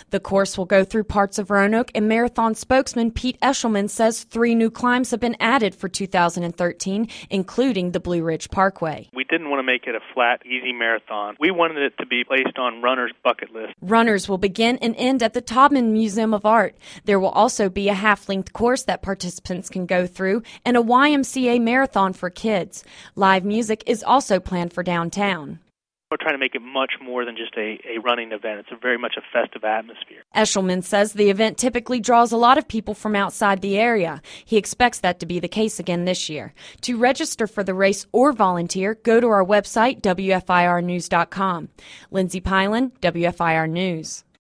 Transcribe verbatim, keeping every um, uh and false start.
The course will go through parts of Roanoke, and marathon spokesman Pete Eshelman says three new climbs have been added for two thousand thirteen, including the Blue Ridge Parkway. We didn't want to make it a flat, easy marathon. We wanted it to be placed on runners' bucket list. Runners will begin and end at the Taubman Museum of Art. There will also be a half-length course that participants can go through and a Y M C A marathon for kids. Live music is also planned for downtown. We're trying to make it much more than just a, a running event. It's a very much a festive atmosphere. Eshelman says the event typically draws a lot of people from outside the area. He expects that to be the case again this year. To register for the race or volunteer, go to our website, W F I R news dot com. Lindsay Pylan, W F I R News.